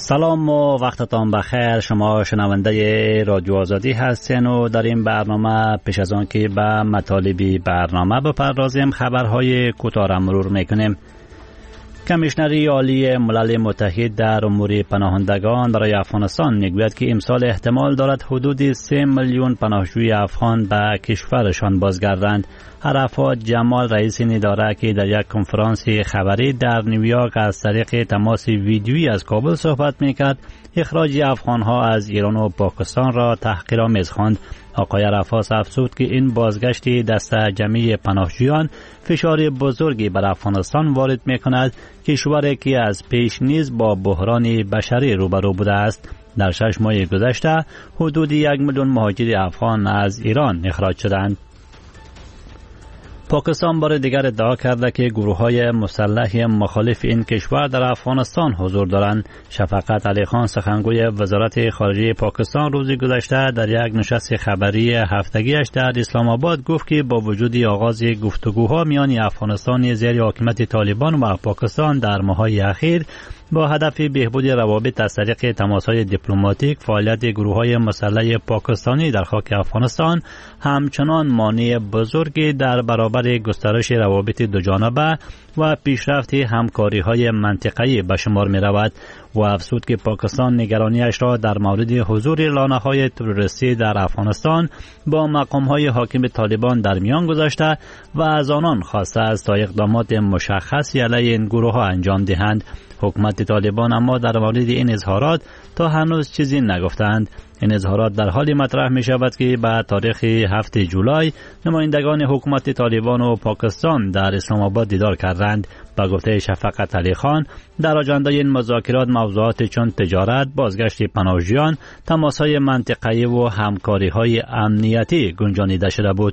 سلام و وقتتان بخیر. شما شنونده رادیو آزادی هستین و در این برنامه پیش از آن که به مطالب برنامه بپردازیم خبرهای کوتاه را مرور میکنیم. کمیشنری عالی ملل متحد در امور پناهندگان برای افغانستان میگوید که امسال احتمال دارد حدود 3 میلیون پناهجوی افغان به کشورشان بازگردند. عرفات جمال رئیس این اداره که در یک کنفرانس خبری در نیویورک از طریق تماس ویدیویی از کابل صحبت میکرد، اخراج افغانها از ایران و پاکستان را تحقیرآمیز خواند. آقای عرفات افزود که این بازگشت دست جمعی پناهجویان فشار بزرگی بر افغانستان وارد میکند، کشوری که از پیش نیز با بحران بشری روبرو بوده است. در 6 ماه گذشته حدود 1 میلیون مهاجر افغان از ایران اخراج شدند. پاکستان بار دیگر ادعا کرده که گروه‌های مسلح مخالف این کشور در افغانستان حضور دارند. شفقت علی خان سخنگوی وزارت خارجه پاکستان روز گذشته در یک نشست خبری هفتگیش در اسلام آباد گفت که با وجود آغاز گفتگوها میان افغانستان زیر حکومت طالبان و پاکستان در ماه‌های اخیر با هدف بهبود روابط از طریق تماس‌های دیپلماتیک، فعالیت گروه‌های مسلح پاکستانی در خاک افغانستان همچنان مانع بزرگی در برابر گسترش روابط دوجانبه و پیشرفت همکاری‌های منطقه‌ای به شمار می‌رود. و افزود که پاکستان نگرانیش را در مورد حضور لانه‌های تروریستی در افغانستان با مقام‌های حاکم طالبان در میان گذاشته و از آنان خواسته است تا اقدامات مشخصی علیه این گروه‌ها انجام دهند. حکومت طالبان اما در مورد این اظهارات تا هنوز چیزی نگفتند. این اظهارات در حالی مطرح می شود که به تاریخ 7 جولای نمایندگان حکومت طالبان و پاکستان در اسلام آباد دیدار کردند. با گفته شفقت علی خان در آجنده این مذاکرات موضوعات چون تجارت، بازگشت پناهجویان، تماس‌های منطقه‌ای و همکاری‌های امنیتی گنجانیده شده بود.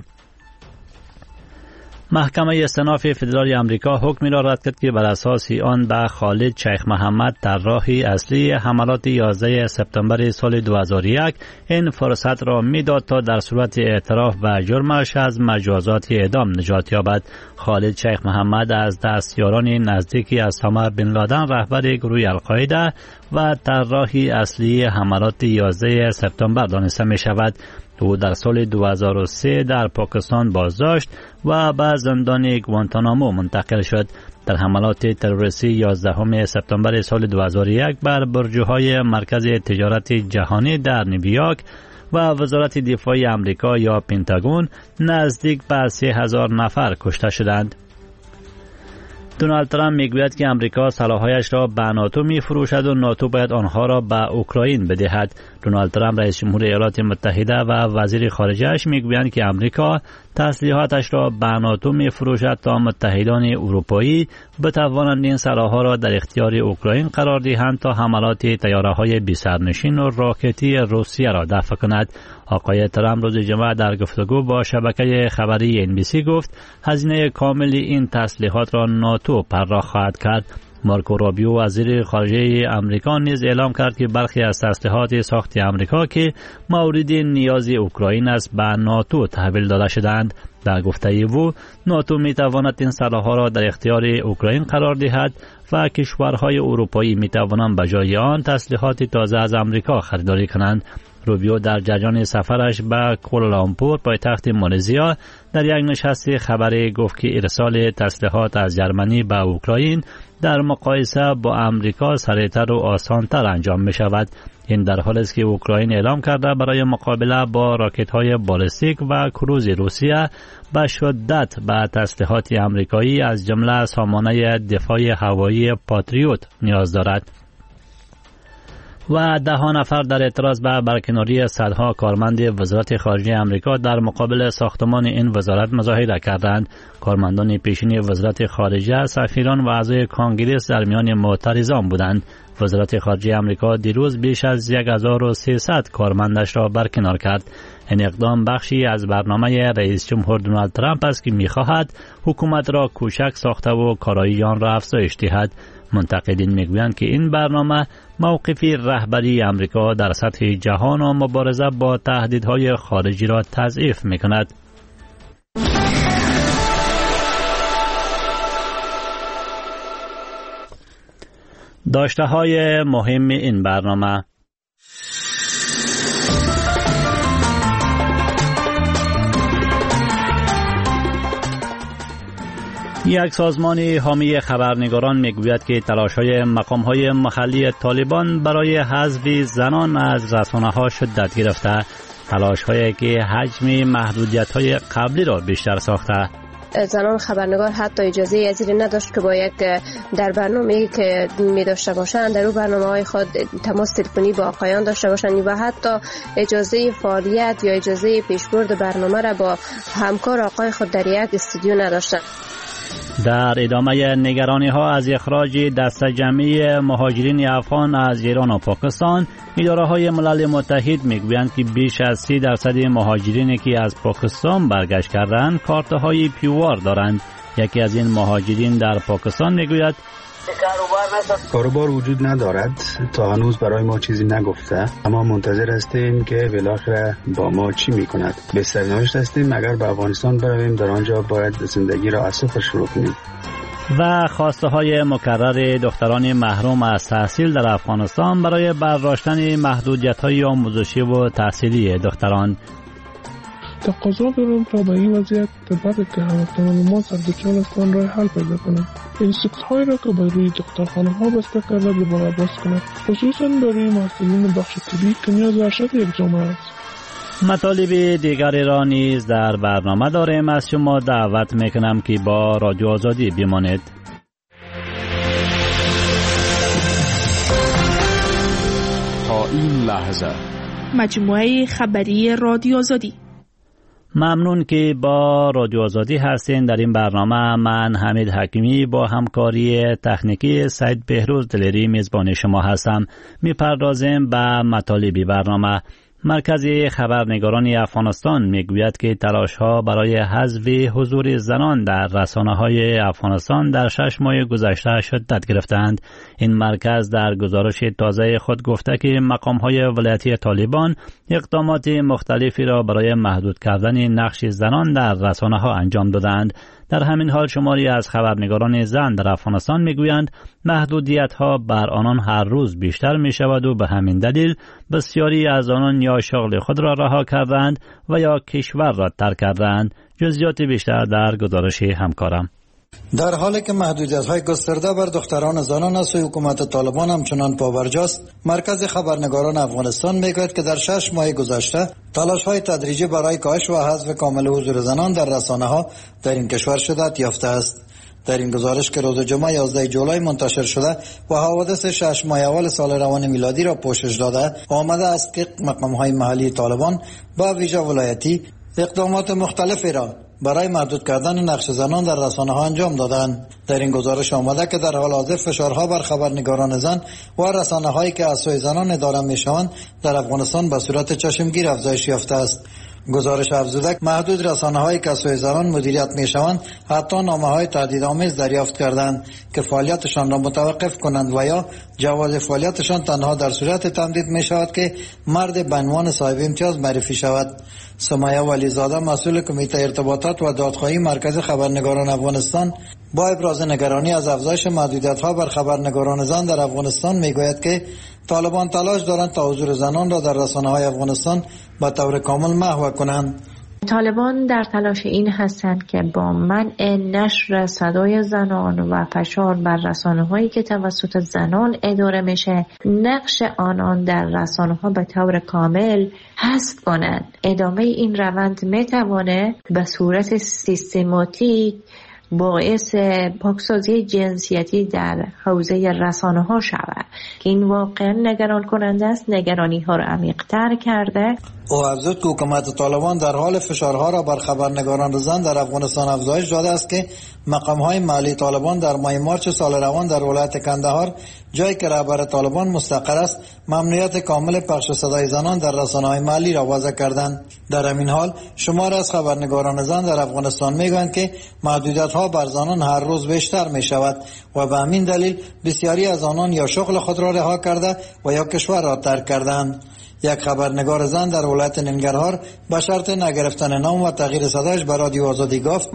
محکمه استئناف فدرال آمریکا حکمی را رد کرد که بر اساس آن به خالد شیخ محمد طراح اصلی حملات 11 سپتامبر سال 2001 این فرصت را میداد تا در صورت اعتراف به جرمش از مجازات اعدام نجات یابد. خالد شیخ محمد از دستیاران نزدیکی اسامه بن لادن رهبر گروه القاعده و طراح اصلی حملات 11 سپتامبر دانسته می شود. او در سال 2003 در پاکستان بازداشت و به زندان گوانتانامو منتقل شد. در حملات تروریستی 11 سپتامبر سال 2001 بر برج‌های مرکز تجارت جهانی در نیویورک و وزارت دفاع آمریکا یا پنتاگون نزدیک به 3000 نفر کشته شدند. دونالد ترامپ میگوید که امریکا سلاح‌هایش را به ناتو می‌فروشد و ناتو باید آنها را به اوکراین بدهد. دونالد ترامپ رئیس جمهور ایالات متحده و وزیر خارجه‌اش میگویند که امریکا تسلیحاتش را به ناتو می‌فروشد تا متحدان اروپایی بتوانند این سلاح‌ها را در اختیار اوکراین قرار دهند تا حملات طیاره‌های بی‌سرنشین و راکتی روسیه را دفع کند. آقای ترامپ روز جمعه در گفتگو با شبکه خبری NBC گفت هزینه کامل این تسلیحات را ناتو پرداخت خواهد کرد. مارکو روبیو وزیر خارجه آمریکا نیز اعلام کرد که برخی از تسلیحات ساخت آمریکا که مورد نیاز اوکراین است به ناتو تحویل داده شدند. در گفته او ناتو می تواند این سلاح‌ها را در اختیار اوکراین قرار دهد و کشورهای اروپایی می توانند به جای آن تسلیحات تازه از آمریکا خریداری کنند. روبیو در جریان سفرش به کوالالامپور پایتخت مالزیا در یک نشست خبری گفت که ارسال تسلیحات از ژرمنی به اوکراین در مقایسه با آمریکا سریعتر و آسانتر انجام می شود. این در حالی است که اوکراین اعلام کرده برای مقابله با راکت‌های بالستیک و کروز روسیه به شدت به تسلیحات آمریکایی از جمله سامانه دفاع هوایی پاتریوت نیاز دارد. و 10 نفر در اعتراض به برکناری صدها کارمند وزارت خارجه آمریکا در مقابل ساختمان این وزارت مظاهره کردند. کارمندان پیشین وزارت خارجه، سفیران و اعضای کانگریس در میان معترضان بودند. وزارت خارجه آمریکا دیروز بیش از 1300 کارمندش را برکنار کرد. این اقدام بخشی از برنامه رئیس جمهور دونالد ترامپ است که می‌خواهد حکومت را کوچک ساخته و کارایی آن را افزایش دهد. منتقدین میگویند که این برنامه موقف رهبری آمریکا در سطح جهان و مبارزه با تهدیدهای خارجی را تضعیف می‌کند. داشته‌های مهم این برنامه: یک سازمان حامی خبرنگاران میگوید که تلاش‌های مقام‌های محلی طالبان برای حذف زنان از رسانه‌ها شدت گرفته، تلاش‌هایی که حجم محدودیت‌های قبلی را بیشتر ساخته. زنان خبرنگار حتی اجازه از این نداشت که با یک در برنامه‌ای که می داشته باشند در اون برنامه‌های خود تماس تلفنی با آقایان داشته باشند و حتی اجازه فعالیت یا اجازه پیشبرد برنامه را با همکار آقای خود در یک استودیو نداشتند. در ادامه نگرانی‌ها از اخراج دسته جمعی مهاجرین افغان از ایران و پاکستان، اداره‌های ملل متحد میگویند که بیش از 30% مهاجرینی که از پاکستان برگشت کردند کارت‌های پیوار دارند. یکی از این مهاجرین در پاکستان میگوید کاروبار وجود ندارد، تا هنوز برای ما چیزی نگفته، اما منتظر هستیم که بالاخره با ما چی میکند. به سرنوشت هستیم اگر به افغانستان برویم، در آنجا باید زندگی را از صفر شروع کنیم. و خواسته های مکرر دختران محروم از تحصیل در افغانستان برای برداشتن محدودیت‌های آموزشی و تحصیلی دختران. تقاضا دارم تا به این وضعیت بده که هموطنان ما سربچال استان راه حل پیدا کنند. اینستیتوت‌هایی را که بر روی دخترخانه‌ها بسته کرده دوباره باز کنند، خصوصاً برای محصلین بخش طبی که نیاز به ارشد یک جامعه است. مطالب دیگری را نیز در برنامه داریم. از شما دعوت میکنم که با رادیو آزادی بمانید. تا این لحظه مجموعه خبری رادیو آزادی. ممنون که با رادیو آزادی هستین. در این برنامه من حمید حکیمی با همکاری تکنیکی سید بهروز دلیری میزبان شما هستم. میپردازیم به مطالب برنامه. مرکز خبرنگاران افغانستان میگوید که تلاش‌ها برای حذف حضور زنان در رسانه‌های افغانستان در 6 ماه گذشته شدت گرفتند. این مرکز در گزارش تازه خود گفته که مقام‌های ولایتی طالبان اقدامات مختلفی را برای محدود کردن نقش زنان در رسانه‌ها انجام دادند. در همین حال شماری از خبرنگاران زن در افغانستان میگویند محدودیت‌ها بر آنان هر روز بیشتر می‌شود و به همین دلیل بسیاری از آنان یا شغل خود را رها کردند و یا کشور را ترک کردند. جزئیات بیشتر در گزارش همکارم. در حالی که محدودیت‌های گسترده بر دختران زنان از سوی حکومت طالبان همچنان پابرجاست، مرکز خبرنگاران افغانستان میگوید که در 6 ماه گذشته تلاش‌های تدریجی برای کاهش و حذف کامل حضور زنان در رسانه‌ها در این کشور شدت یافته است. در این گزارش که روز جمعه 11 جولای منتشر شده و حوادث 6 ماه اول سال روان میلادی را پوشش داده، آمده است که مقام‌های محلی طالبان با ویژه ولایتی اقدامات مختلفی را برای محدود کردن نقش زنان در رسانه‌ها انجام دادند. در این گزارش آمده که در حال حاضر فشارها بر خبرنگاران زن و رسانه‌هایی که از سوی زنان اداره می‌شوند در افغانستان به صورت چشمگیر افزایش یافته است. گزارش افزوده محدود رسانه‌هایی که از سوی زنان مدیریت می‌شوند حتی نامه‌های تهدیدآمیز دریافت کردند که فعالیتشان را متوقف کنند و یا جواز فعالیتشان تنها در صورت تمدید می‌شود که مرد به عنوان صاحب امتیاز معرفی شود. سمیه ولیزاده مسئول کمیته ارتباطات و دادخواهی مرکز خبرنگاران افغانستان با ابراز نگرانی از افزایش محدودیت‌ها بر خبرنگاران زن در افغانستان میگوید که طالبان تلاش دارند تا حضور زنان را در رسانه‌های افغانستان به طور کامل محو کنند. طالبان در تلاش این هستند که با منع نشر صدای زنان و فشار بر رسانه‌هایی که توسط زنان اداره میشه، نقش آنان در رسانه‌ها به طور کامل حذف کنند. ادامه این روند میتوانه به صورت سیستماتیک باعث پاکسازی جنسیتی در حوزه رسانه‌ها شود که این واقعا نگران کننده است. نگرانی‌ها را عمیق‌تر کرده. او افزود که حکومت طالبان در حال فشارها را بر خبرنگاران زن در افغانستان افزایش داده است که مقام‌های محلی طالبان در ماه مارچ سال روان در ولایت کندهار، جایی که رهبر طالبان مستقر است، ممنوعیت کامل پخش صدای زنان در رسانه‌های محلی را وضع کردند. در همین حال شمار از خبرنگاران زن در افغانستان میگویند که محدودیت‌ها بر زنان هر روز بیشتر می‌شود و به همین دلیل بسیاری از آنان یا شغل خود را رها کرده و یا کشور را ترک کردند. یک خبرنگار زن در ولایت ننگرهار به شرط نگرفتن نام و تغییر صدایش به رادیو آزادی گفت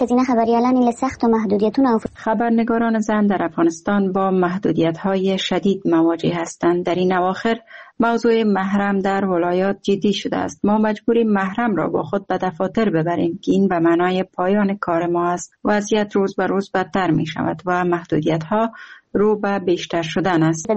خبرنگاران زن در افغانستان با محدودیت‌های شدید مواجه هستند. در این اواخر موضوع محرم در ولایات جدی شده است. ما مجبوریم محرم را با خود به دفاتر ببریم که این به معنای پایان کار ما است. وضعیت روز به روز بدتر می شود و محدودیت‌ها رو به بیشتر شدن است.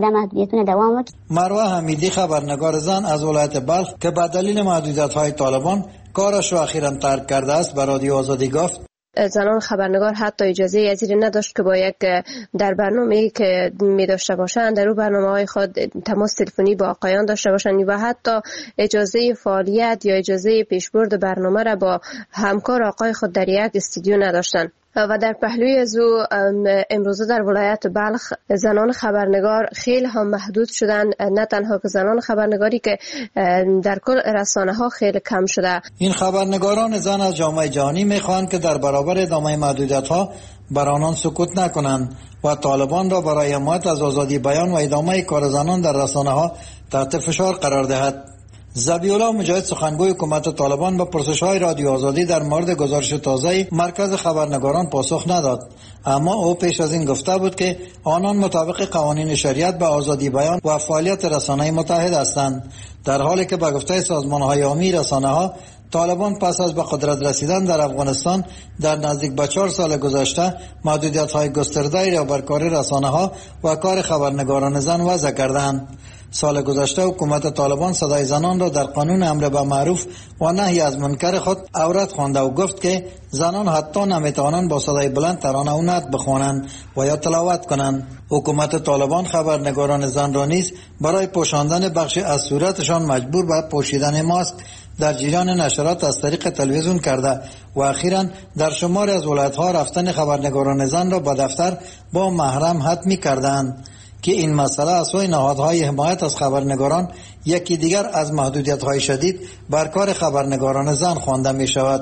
مروه حمیدی خبرنگار زن از ولایت بلخ که به دلیل محدودیت‌های طالبان کارش را اخیراً ترک کرده است به رادیو آزادی گفت زنان خبرنگار حتی اجازه از این نداشت که با یک در برنامه‌ای که می داشته باشند در اون برنامه‌های خود تماس تلفنی با آقایان داشته باشند و حتی اجازه فعالیت یا اجازه پیشبرد برنامه را با همکار آقای خود در یک استودیو نداشتند. و در پهلوی از او امروزه در ولایت بلخ زنان خبرنگار خیلی هم محدود شدن، نه تنها که زنان خبرنگاری که در کل رسانه ها خیلی کم شده. این خبرنگاران زن از جامعه جهانی میخواهند که در برابر ادامه محدودیت ها بر آنان سکوت نکنند و طالبان را برای حمایت از آزادی بیان و ادامه کار زنان در رسانه ها تحت فشار قرار دهد. ذبیحالله مجاهد سخنگوی حکومت طالبان به پرسش‌های رادیو آزادی در مورد گزارش تازه مرکز خبرنگاران پاسخ نداد، اما او پیش از این گفته بود که آنان مطابق قوانین شریعت به آزادی بیان و فعالیت رسانه‌ای متحد هستند، در حالی که به گفته سازمان‌های عامی رسانه‌ها طالبان پس از به قدرت رسیدن در افغانستان در نزدیک به 4 سال گذشته محدودیت‌های گسترده‌ای را بر کار رسانه‌ها و کار خبرنگاران زن وضع کردند. سال گذشته حکومت طالبان صدای زنان را در قانون امر به معروف و نهی از منکر خود عورت خوانده و گفت که زنان حتی نمیتوانند با صدای بلند ترانه و نعت بخوانند و یا تلاوت کنند. حکومت طالبان خبرنگاران زن را نیز برای پوشاندن بخش از صورتشان مجبور به پوشیدن ماسک در جریان نشرات از طریق تلویزیون کرده و اخیراً در شماری از ولایت‌ها رفتن خبرنگاران زن را به دفتر با محرم حتمی کردند که این مسئله از سوی نهادهای حمایت از خبرنگاران یکی دیگر از محدودیت‌های شدید بر کار خبرنگاران زن خوانده می شود.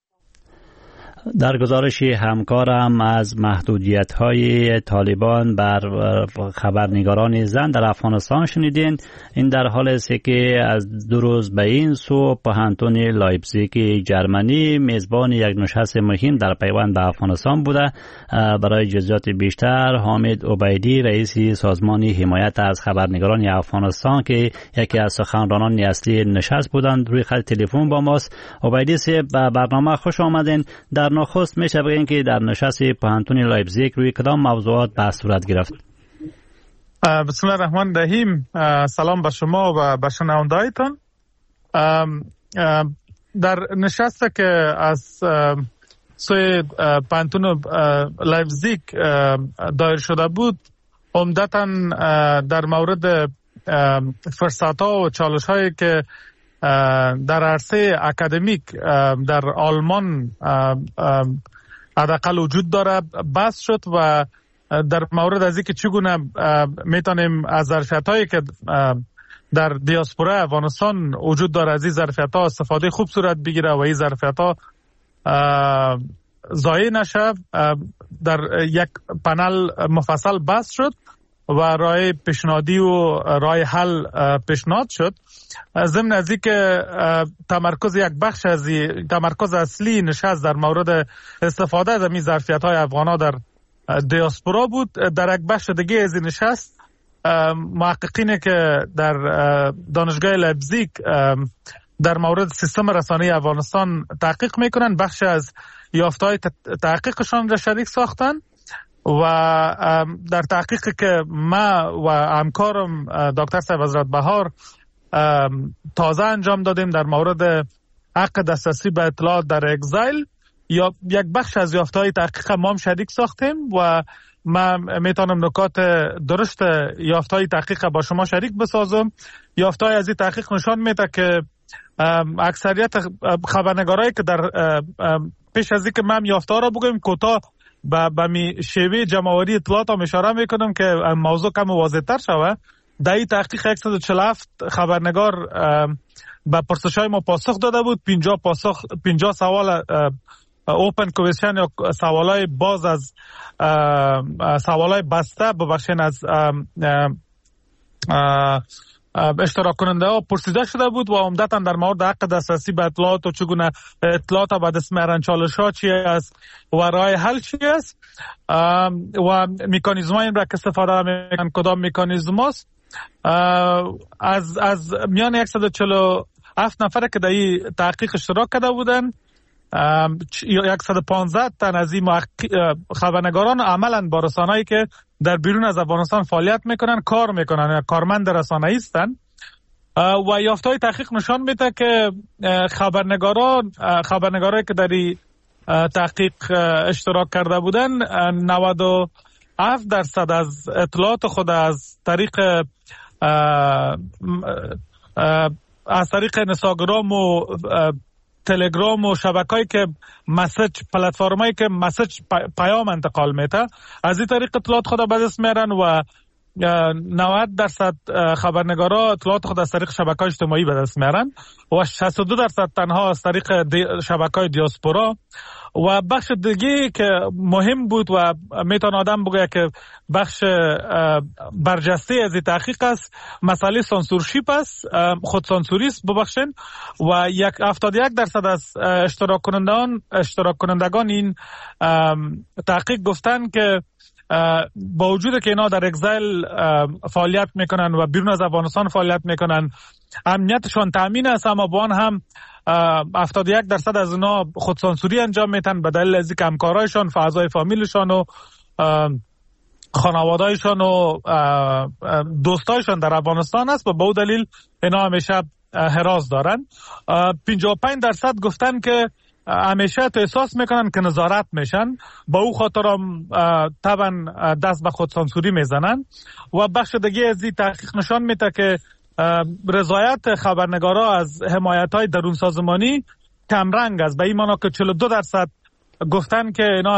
در گزارش همکارم از محدودیت‌های طالبان بر خبرنگاران زن در افغانستان شنیدین. این در حال است که از 2 روز به این سو پوهنتون لایپزیگ جرمنی میزبان یک نشست مهم در پیوند به افغانستان بوده. برای جزئیات بیشتر حامد عبیدی رئیس سازمان حمایت از خبرنگاران افغانستان که یکی از سخنرانان اصلی نشست بودند روی خط تلفن با ماست. عبیدی صاحب به برنامه خوش آمدین. در نخست میشه بگین که در نشست پوهنتون لایپزیگ روی کدام موضوعات بحث صورت گرفت؟ بسم الله الرحمن الرحیم. سلام به شما و به شنوندهایتان. در نشست که از سوی پوهنتون لایپزیگ دایر شده بود عمدتاً در مورد فرصت‌ها و چالش‌هایی که در عرصه اکادمیک در آلمان حداقل وجود داره بحث شد و در مورد از اینکه چگونه میتونیم از ظرفیت‌هایی که در دیاسپورا افغانستان وجود داره از این ظرفیت‌ها استفاده خوب صورت بگیره و این ظرفیت‌ها ضایع نشه، در یک پنل مفصل بحث شد و راه پیشنهادی و راه حل پیشنهاد شد. ضمن از اینکه تمرکز یک بخش از تمرکز اصلی نشست در مورد استفاده از این ظرفیت‌های افغان‌ها در دیاسپورا بود، در یک بخش دیگه از این نشست محققینی که در دانشگاه لایپزیگ در مورد سیستم رسانه‌ای افغانستان تحقیق میکنن بخش از یافته‌های تحقیقشان را شریک ساختن و در تحقیقی که ما و همکارم دکتر صاحب حضرت بهار تازه انجام دادیم در مورد حق دسترسی به اطلاعات در اگزایل، یا یک بخش از یافته‌های تحقیق ما هم شریک ساختیم و من میتونم نکات درست یافته‌های تحقیق با شما شریک بسازم. یافته‌های از این تحقیق نشان میده که اکثریت خبرنگارایی که در پیش از اینکه من یافته‌ها را بگم کوتاه به می شیوه جمع‌آوری اطلاعات هم اشاره میکنم که موضوع کم واضح‌تر شود. در این تحقیق 147 خبرنگار به پرسش‌های ما پاسخ داده بود. 50 سوال اوپن کوئسشن یا سوالای باز از سوالای بسته ببخشین از اشتراک کننده ها پرسیده شده بود و عمدتا در مورد حق دسترسی به اطلاعات و چگونه اطلاعات به دست میارن، چالش ها چی است و راه حل چی است و مکانیزم های این را که استفاده میکنن کدام مکانیزم است. از میان 147 نفر که در این تحقیق اشتراک کرده بودن 115 تن از این خبرنگاران عملا با رسانه‌ای که در بیرون از افغانستان فعالیت میکنن کار میکنن یا کارمند رسانه‌ای هستند و یافته‌های تحقیق نشان میده که خبرنگارایی که در این تحقیق اشتراک کرده بودن 97% از اطلاعات خود از طریق اینستاگرام و تلگرام و شبکه‌ای که پلتفرمایی که مسیج پیام انتقال میده از این طریق اطلاعات خود به دست میارن و 90% خبرنگارا اطلاعات خود از طریق شبکه‌های اجتماعی به دست میارن و 62% تنها از طریق شبکه‌های دیاسپورا. و بخش دیگه که مهم بود و میتونه آدم بگه که بخش برجسته از این تحقیق است مسئله سانسورشیپ است، خودسانسوری است ببخشین. و 71% از اشتراک کنندگان این تحقیق گفتن که با وجود که اینا در اگزایل فعالیت میکنن و بیرون از افغانستان فعالیت میکنن امنیتشان تامین است، اما با آن هم 71% از اونا خودسانسوری انجام میتن به دلیل از اینکه همکارایشان، اعضای فامیلشان و خانواده‌ایشان و دوستایشان در افغانستان است و به اون دلیل اینا همیشه حراس دارن. 55% گفتن که همیشه احساس میکنن که نظارت میشن، با او خاطر هم طبعا دست به خودسانسوری میزنن. و بخش دیگه از این تحقیق نشان میده که رضایت خبرنگارا از حمایت‌های درون سازمانی کمرنگ است، به این معنی که 42% گفتن که اینا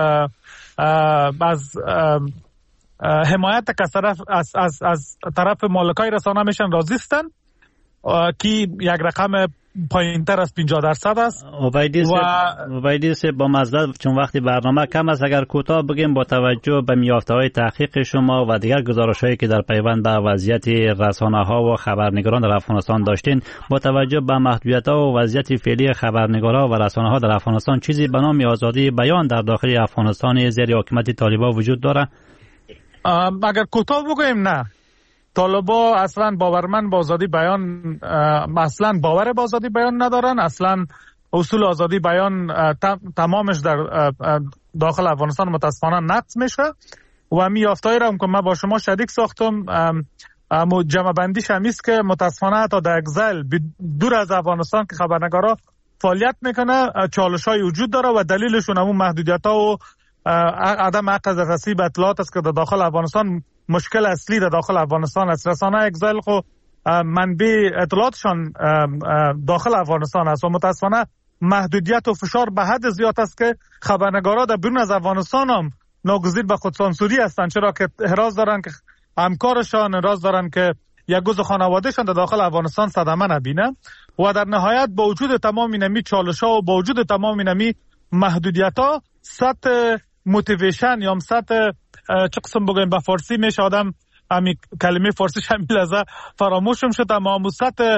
از حمایت که از طرف مالکای رسانه میشن راضی هستن که یک رقم پایین‌تر از 50% است. عبیدی با معذرت چون وقتی برنامه کم است، اگر کوتاه بگیم با توجه به یافته‌های تحقیق شما و دیگر گزارش‌هایی که در پیوند به وضعیت رسانه‌ها و خبرنگاران در افغانستان داشتین، با توجه به محدودیت‌ها و وضعیت فعلی خبرنگاران و رسانه‌ها در افغانستان چیزی به نام آزادی بیان در داخل افغانستان زیر حکومت طالبان وجود داره؟ اگر کوتاه بگیم نه. طالبا اصلا باورمند با آزادی بیان اصلا باور به آزادی بیان ندارن، اصلا اصول آزادی بیان تمامش در داخل افغانستان متاسفانه نقض میشه و می یافته‌ای را که من با شما شریک ساختم جمع بندیش همیست که متاسفانه حتی در اگزایل دور از افغانستان که خبرنگارا فعالیت میکنه چالش‌های وجود داره و دلیلشون همون محدودیت‌ها و عدم حق دسترسی به اطلاعات است که در داخل افغانستان مشکل اصلی در داخل افغانستان است. رسانه اگزایل خو منبع اطلاعاتشان داخل افغانستان است و متاسفانه محدودیت و فشار به حد زیاد است که خبرنگارا در بیرون از افغانستان هم ناگزیر به خودسانسوری هستند، چرا که احراز دارن که همکارشان، احراز دارن که یک جزء خانوادهشان در داخل افغانستان صدمه نبینه. و در نهایت با وجود تمام اینمی چالش‌ها و با وجود تمام اینمی محدودیت‌ها سطح موتیویشن یا سطح چه قسم بگویم به فارسی میشه آدم همین کلمه فارسیش همین لحظه فراموشم شد، اما سطح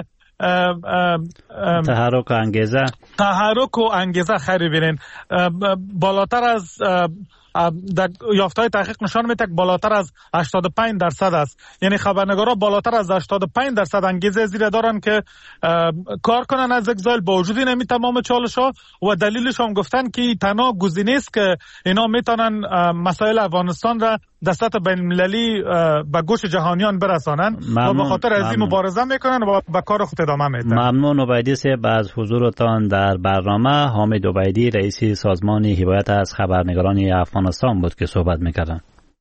تحرک و انگیزه خیلی بینین بالاتر از در یافته‌های تحقیق نشان میده که بالاتر از 85% است. یعنی خبرنگارا بالاتر از 85% انگیزه زیر دارن که کار کنن از اگزایل با وجود این تمام چالش‌ها و دلیلش هم گفتن که تنها گزینه است که اینا میتونن مسائل افغانستان را در سطح بین‌المللی به گوش جهانیان برسانن و به خاطر از این مبارزه میکنن و به کار خود ادامه میدن. ممنون عبیدی صاحب از حضورتان در برنامه. حامد عبیدی رئیس سازمان حمایت از خبرنگاران افغانستان بود که صحبت میکردن.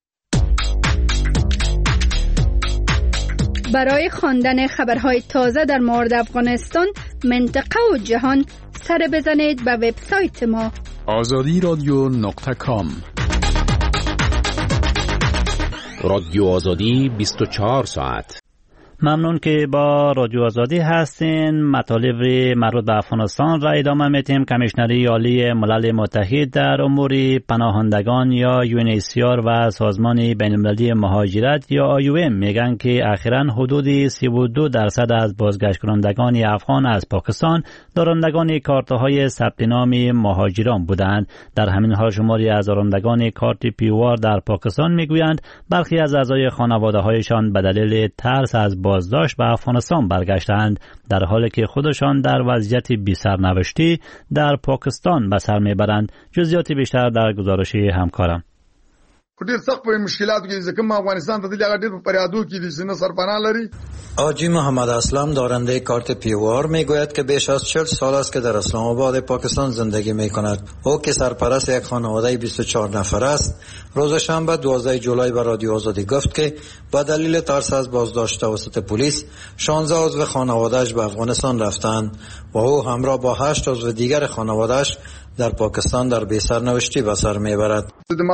برای خواندن خبرهای تازه در مورد افغانستان، منطقه و جهان سر بزنید به وبسایت ما azadiradio.com. رادیو آزادی 24 ساعت. ممنون که با رادیو آزادی هستین. مطالب مربوط به افغانستان را ادامه میتیم. کمیشنری عالی ملل متحد در امور پناهندگان یا UNHCR و سازمان بین‌المللی مهاجرت یا IOM میگن که اخیراً حدود 32% از بازگشت کنندگان افغان از پاکستان دارندگان کارت‌های ثبت نام مهاجران بودند. در همین حال شماری از دارندگان کارت پیوار در پاکستان میگویند برخی از اعضای خانواده‌هایشان به دلیل ترس از بازداشت به افغانستان برگشتند، در حالی که خودشان در وضعیت بی‌سرنوشتی در پاکستان به سر میبرند. جزئیات بیشتر در گزارش همکارم. ډیر سخت په مشکلاتو کې ځکه ما افغانستان ته د لږ ډیر په پریادو کې دي چې نه سرپناه لري. آجی محمد اسلم دارنده کارت پیوار میگوید که بیش از 40 سال است که در اسلام آباد پاکستان زندگی میکند. او که سرپرست یک خانواده 24 نفر است، روز شنبه 12 جولای به رادیو آزادی گفت که با دلیل ترس از بازداشت توسط پلیس 16 عضو خانواده‌اش به افغانستان رفتند و او همراه با 8 عضو دیگر خانواده‌اش در پاکستان در بی‌سرنوشتی به سر میبرد.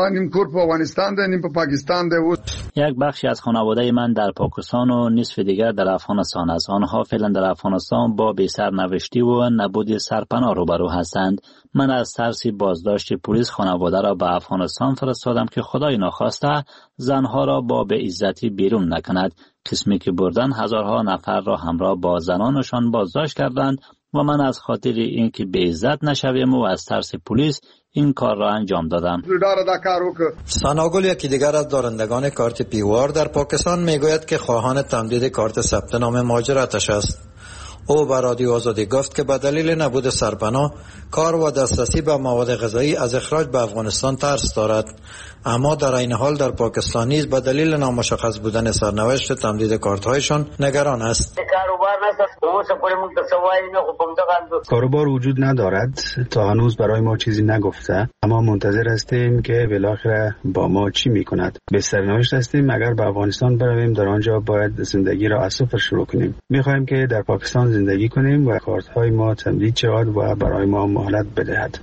یک بخشی از خانواده من در پاکستان و نصف دیگر در افغانستان است. آنها فعلا در افغانستان با بی‌سرنوشتی و نبود سرپناه روبرو هستند. من از ترس بازداشت پلیس خانواده را به افغانستان فرستادم که خدای ناخواسته زنها را با بی‌عزتی بیرون نکند. قسمی که بردن هزارها نفر را همراه با زنانشان بازداشت کردند و من از خاطر اینکه به عزت نشویم و از ترس پلیس این کار را انجام دادم. ساناگل یکی دیگر از دارندگان کارت پیوار در پاکستان میگوید که خواهان تمدید کارت ثبت نام مهاجرتش است. او به رادیو آزادی گفت که به دلیل نبود سرپناه، کار و دسترسی به مواد غذایی از اخراج به افغانستان ترس دارد، اما در این حال در پاکستان نیز به دلیل نامشخص بودن سرنوشت تمدید کارت‌هایشان نگران است. کاروبار وجود ندارد، تا هنوز برای ما چیزی نگفته، اما منتظر هستیم که بالاخره با ما چی میکند. به سرنوشت هستیم اگر به افغانستان برویم، در آنجا باید زندگی را از صفر شروع کنیم. میخواهیم که در پاکستان زندگی کنیم و کارت‌های ما تمدید شود و برای ما مهلت بدهد.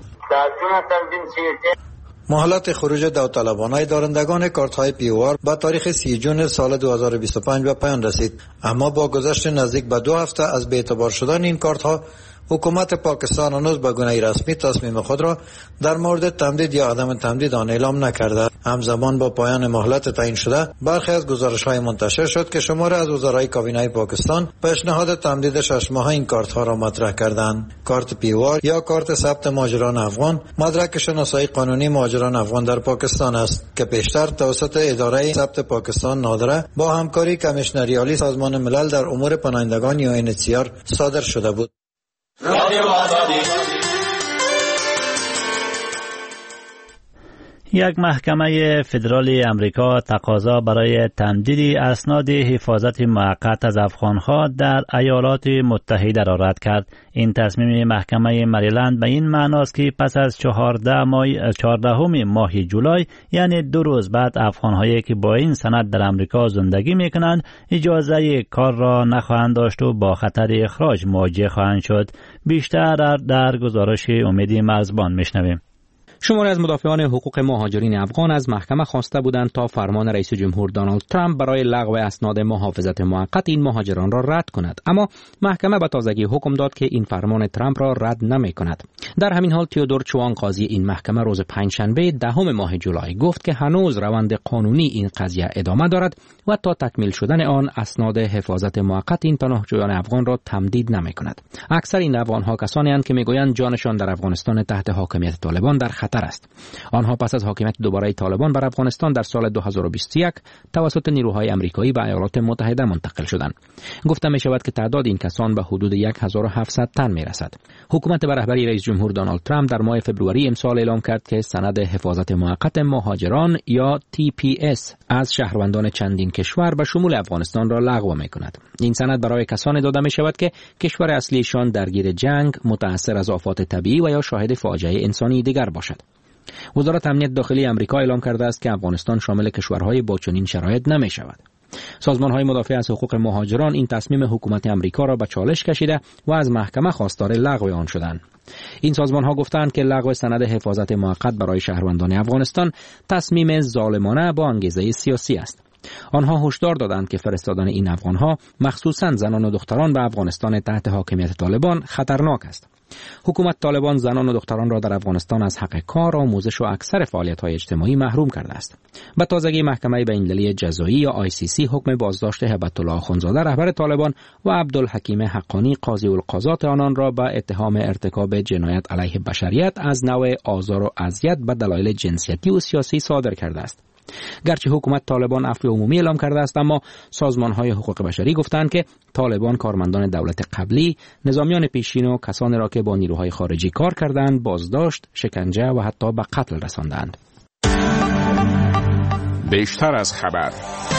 مهلت خروج داوطلبانه دارندگان کارت‌های پیوار با تاریخ 30 جون سال 2025 به پایان رسید، اما با گذشت نزدیک به 2 هفته از بی‌اعتبار شدن این کارت‌ها، حکومت پاکستان هنوز به گونه رسمی تصمیم خود را در مورد تمدید یا عدم تمدید آن اعلام نکرده. همزمان با پایان مهلت تعیین شده، برخی از گزارش‌های منتشر شد که شماری از وزرای کابینه پاکستان پیشنهاد تمدید 6 ماهه این کارت‌ها را مطرح کردند. کارت پیوار یا کارت ثبت مهاجران افغان مدرک شناسایی قانونی مهاجران افغان در پاکستان است که پیشتر توسط اداره ثبت پاکستان نادره با همکاری کمیشنری عالی سازمان ملل در امور پناهندگان یا UNHCR صادر شده بود. یک محکمه فدرالی امریکا تقاضا برای تمدید اسناد حفاظت موقت از افغانها در ایالات متحده را رد کرد. این تصمیم محکمه مریلند به این معناست که پس از 14 ماه جولای، یعنی 2 روز بعد، افغانهایی که با این سند در امریکا زندگی میکنند اجازه کار را نخواهند داشت و با خطر اخراج مواجه خواهند شد. بیشتر در گزارش امیدی مرزبان میشنویم. شماری از مدافعان حقوق مهاجرین افغان از محکمه خواسته بودند تا فرمان رئیس جمهور دونالد ترامپ برای لغو اسناد محافظت موقت این مهاجران را رد کند، اما محکمه به تازگی حکم داد که این فرمان ترامپ را رد نمی کند. در همین حال تیودور چوان قاضی این محکمه روز پنجشنبه 10 ماه جولای گفت که هنوز روند قانونی این قضیه ادامه دارد و تا تکمیل شدن آن اسناد حفاظت موقت این پناهجویان افغان را تمدید نمی کند. اکثر این افغان‌ها کسانی اند که میگویند جانشان در افغانستان تحت حاکمیت طالبان در خطر است. آنها پس از حاکمیت دوباره طالبان بر افغانستان در سال 2021 توسط نیروهای آمریکایی به ایالات متحده منتقل شدند. گفته می شود که تعداد این کسان به حدود 1700 تن می رسد. حکومت به رهبری رئیس جمهور دونالد ترامپ در ماه فوریه امسال اعلام کرد که سند حفاظت موقت مهاجران یا TPS از شهروندان چندین کشور به شمول افغانستان را لغو می کند. این سند برای کسانی داده می شود که کشور اصلیشان درگیر جنگ، متأثر از آفات طبیعی و یا شاهد فاجعه انسانی دیگر باشد. وزارت امنیت داخلی آمریکا اعلام کرده است که افغانستان شامل کشورهای با چنین شرایط نمی شود. سازمان‌های مدافع از حقوق مهاجران این تصمیم حکومت آمریکا را به چالش کشیده و از محکمه خواستار لغو آن شدند. این سازمان‌ها گفتند که لغو سند حفاظت موقت برای شهروندان افغانستان تصمیم ظالمانه با انگیزه سیاسی است. آنها هشدار دادند که فرستادن این افغانها مخصوصاً زنان و دختران به افغانستان تحت حاکمیت طالبان خطرناک است. حکومت طالبان زنان و دختران را در افغانستان از حق کار، آموزش و اکثر فعالیت‌های اجتماعی محروم کرده است. به تازگی محکمه بین‌المللی جزایی یا ICC حکم بازداشت هبت الله آخوندزاده رهبر طالبان و عبدالحکیم حقانی قاضی القضات آنان را به اتهام ارتکاب جنایت علیه بشریت از نوع آزار و اذیت به دلایل جنسیتی و سیاسی صادر کرده است. گرچه حکومت طالبان عفو عمومی اعلام کرده است، اما سازمان‌های حقوق بشری گفتند که طالبان کارمندان دولت قبلی، نظامیان پیشین و کسانی را که با نیروهای خارجی کار کردند بازداشت، شکنجه و حتی به قتل رساندند. بیشتر از خبر.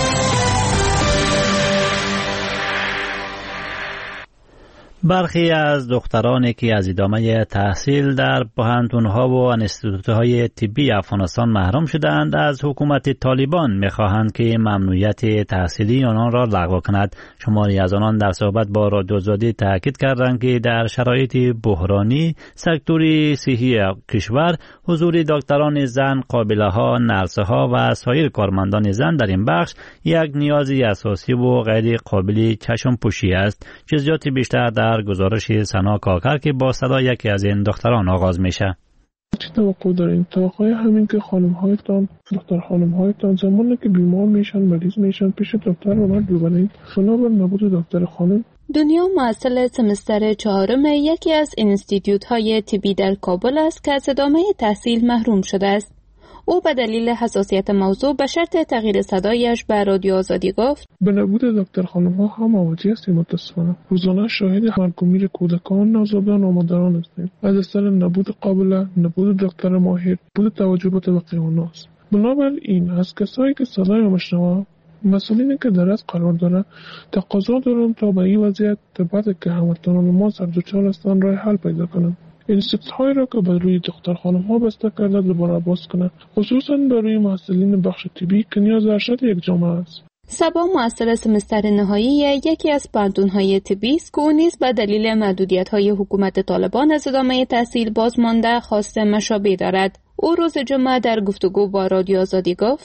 برخی از دخترانی که از ادامه تحصیل در پوهنتون‌ها و انستیتوت‌های طبی افغانستان محروم شدند، از حکومت طالبان می‌خواهند که ممنوعیت تحصیلی آنان را لغو کند. شماری از آنان در صحبت با رادیو آزادی تاکید کردند که در شرایط بحرانی سکتور صحی کشور حضور دکتران زن، قابله‌ها، نرس‌ها و سایر کارمندان زن در این بخش یک نیازی اساسی و غیر قابل چشم‌پوشی است. جزئیات بیشتر در گزارش سنا کاکر که با صدا یکی از این دختران آغاز میشه. چه توقع دارین؟ توقع همین که دختر خانم‌هایتان زمانی که بیمار میشن، مریض میشن، پیش دکتر رو ببرین بنابر نبود دکتر خانم. دنیا محصل سمستر 4 یکی از انستیتوت‌های طبی در کابل است که از ادامه تحصیل محروم شده است. او به دلیل حساسیت موضوع به شرط تغییر صدایش به رادیو آزادی گفت: به نبود دکتر خانم ها هم مواجه هستیم. متاسفانه روزانه شاهد مرگ و میر کودکان، نوزادان و مادران هستیم از اثر نبود قابله، نبود دکتر ماهر، نبود توجه به طبقه اوناس. بنابراین از کسایی که صدای ما میشنوه، مسئولینی که در از قرار داره، تقاضا دارم تا به این وضعیت بعد که هموطنان ما سر دچار هستند راه حل پیدا کنند. اینستیتوت‌هایی را که بر روی دختر خانم‌ها بسته کرده دوباره باز کنند، خصوصاً برای محصلین بخش طبی که نیاز ارشد یک جامعه است. صبا محصل سمستر نهایی یکی از پانتون‌های طبی است که او نیز به دلیل محدودیت‌های حکومت طالبان از ادامه تحصیل باز مانده خواست مشابه دارد. او روز جمعه در گفتگو با رادیو آزادی گفت: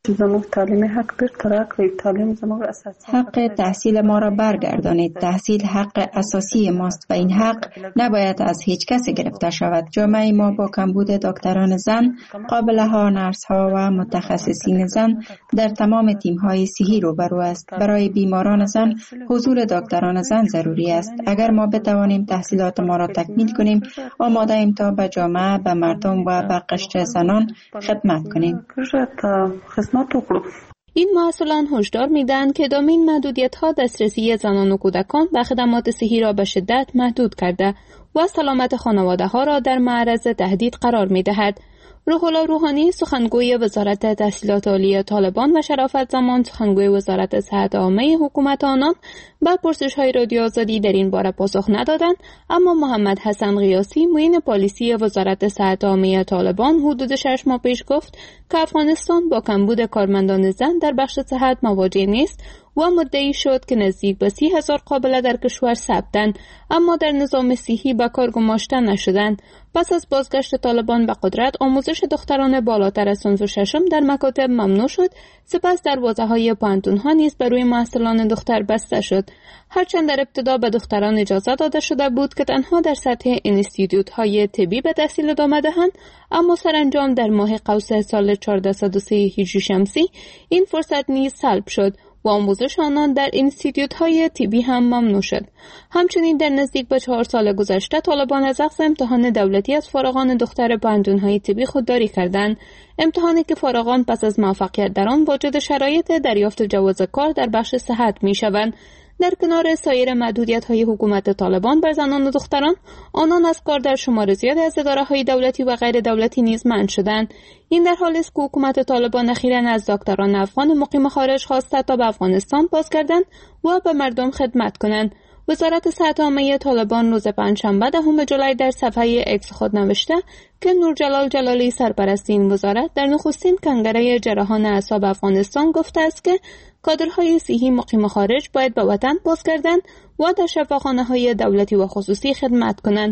حق تحصیل ما را برگردانید. تحصیل حق اساسی ماست و این حق نباید از هیچ کسی گرفته شود. جامعه ما با کمبود دکتران زن، قابله‌ها، نرس‌ها و متخصصین زن در تمام تیم‌های صحی روبرو است. برای بیماران زن حضور دکتران زن ضروری است. اگر ما بتوانیم تحصیلات ما را تکمیل کنیم، آماده ایم تا به جامعه، به مردم و به قشر زنان خدمت کنیم. این محصلان هشدار میدن که ادامه این محدودیت‌ها دسترسی زنان و کودکان به خدمات صحی را به شدت محدود کرده و سلامت خانواده‌ها را در معرض تهدید قرار می‌دهد. روح الله روحانی سخنگوی وزارت تحصیلات عالی طالبان و شرافت زمان سخنگوی وزارت صحت عامه حکومت آنان به پرسش‌های رادیو آزادی در این باره پاسخ ندادند، اما محمد حسن غیاثی معین پالیسی وزارت صحت عامه طالبان حدود 6 ماه پیش گفت که افغانستان با کمبود کارمندان زن در بخش صحت مواجه نیست و مدعی شد که نزدیک به 30,000 قابله در کشور ثبتند اما در نظام صحی به کار گماشته نشدند. پس از بازگشت طالبان به قدرت، آموزش دختران بالاتر از صنف 6 در مکاتب ممنوع شد. سپس دروازه‌های پانتون‌ها نیز بر روی محصلان دختر بسته شد. هرچند در ابتدا به دختران اجازه داده شده بود که تنها در سطح انستیتوت‌های طبی به تحصیل ادامه دهند، اما سرانجام در ماه قوس سال 1403 هجری شمسی این فرصت نیز سلب شد و آموزش آنان در انستیتوت‌های طبی هم ممنوع شد. همچنین در نزدیک به 4 سال گذشته طالبان از اخذ امتحان دولتی از فارغان دختر پانتون‌های طبی خودداری کردند. امتحانی که فارغان پس از موفقیت در آن واجد شرایط دریافت جواز کار در بخش صحت می‌شوند. در کنار سایر محدودیت‌های حکومت طالبان بر زنان و دختران، آنان از کار در شمار زیادی از اداره‌های دولتی و غیر دولتی نیز منع شدند. این در حالی است که حکومت طالبان اخیراً از دکتران افغان مقیم خارج خواسته تا به افغانستان بازگردند و به مردم خدمت کنند. وزارت صحت عامه طالبان روز پنجشنبه 10 جولای در صفحه اکس خود نوشته که نورجلال جلالی سرپرست این وزارت در نخستین کنگره جراحان اعصاب افغانستان گفته است که کادرهای صحی مقیم خارج باید به وطن بازگردند و در شفاخانه‌های دولتی و خصوصی خدمت کنند.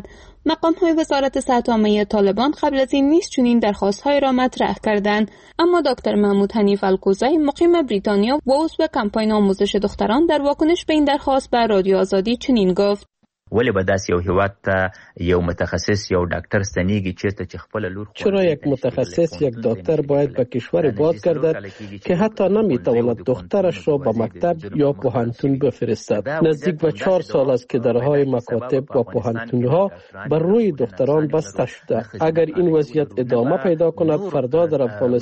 مقام‌های وزارت صحت عامه طالبان قبل از این نیز چنین درخواست‌های را مطرح کردند، اما دکتر محمود حنیف الکوزی مقیم بریتانیا و عضو کمپاین آموزش دختران در واکنش به این درخواست به رادیو آزادی چنین گفت: ولی به داس یو هیواد ته یو متخصص یو ډاکټر ستنیږي چیرته چې خپل لور چرا یک متخصص یک دکتر باید به کشور باد گردد که حتی نمیتواند دخترش را به مکتب یا پوهنتون بفرستد. نزدیک به 4 سال است که درهای مکاتب و پوهنتونها بر روی دختران بسته شده. اگر این وضعیت ادامه پیدا کند، فردا در افغانستان